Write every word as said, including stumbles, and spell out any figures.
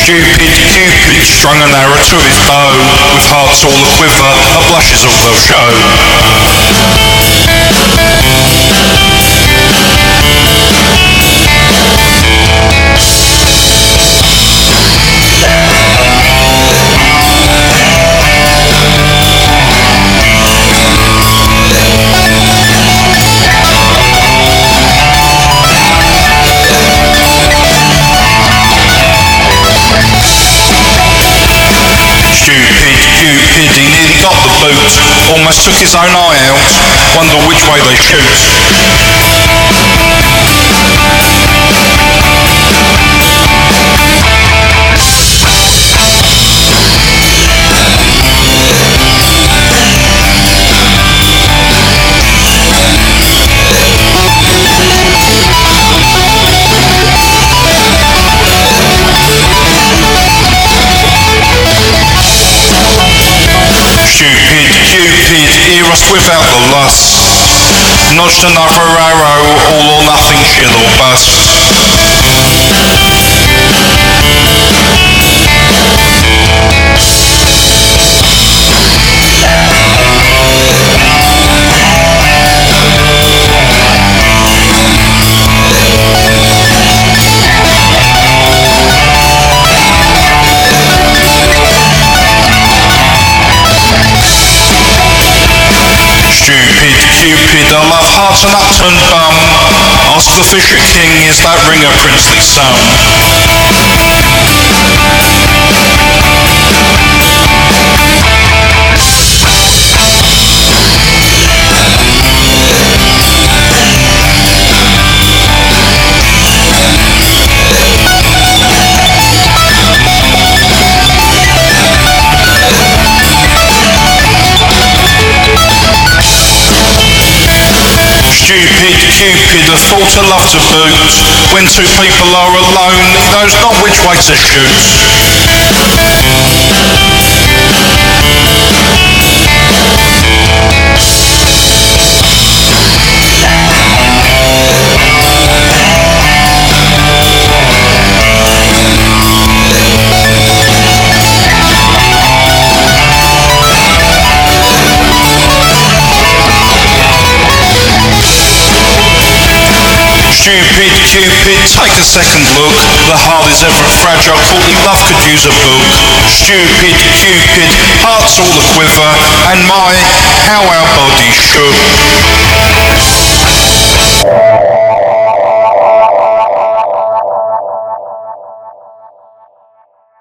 Stupid Cupid strung an arrow to his bow, with hearts all a-quiver, a blush is all they'll show. Cupid, he nearly got the boot, almost took his own eye out, wonder which way they shoot. Cupid, hear us without the lust, notched another arrow, all or nothing, chill or bust. Cupid, I love hearts and upturned bum. Ask the fisher king, is that ring a princely son? Stupid Cupid, a thought of love to boot. When two people are alone, he knows not which way to shoot. Stupid Cupid, take a second look. The heart is ever fragile, courtly love could use a book. Stupid Cupid, hearts all a-quiver, and my, how our bodies shook.